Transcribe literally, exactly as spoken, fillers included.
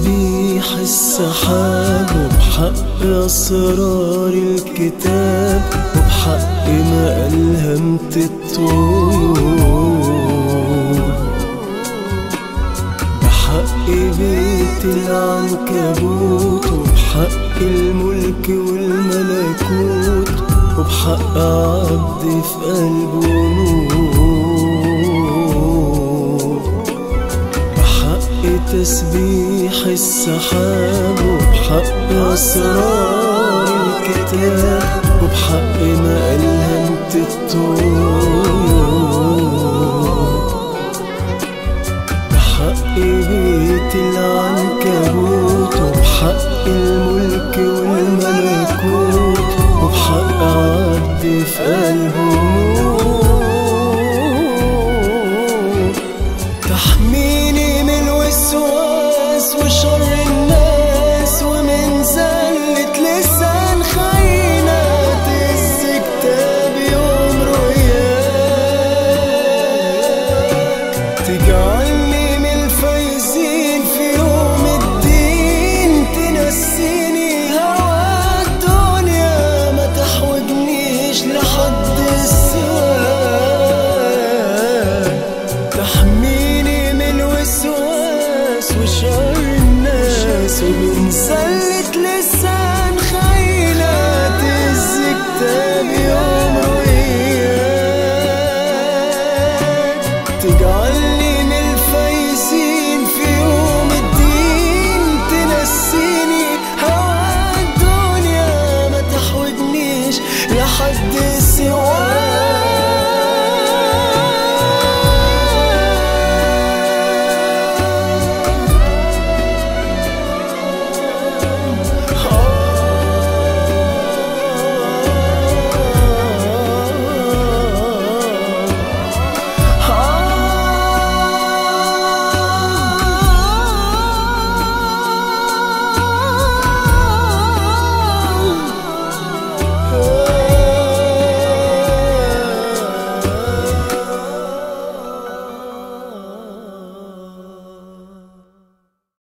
تسبيح السحاب، وبحق أسرار الكتاب، وبحق ما ألهمت الطيور، بحق بيت العنكبوت، وبحق الملك والملكوت، وبحق عبد في قلبه نور، بحق تسبيح السحاب، وبحق أسرار الكتاب، وبحق ما ألهمت الطيور، بحق بيت العنكبوت، وبحق الملك والملكوت، وبحق عبد في قلبه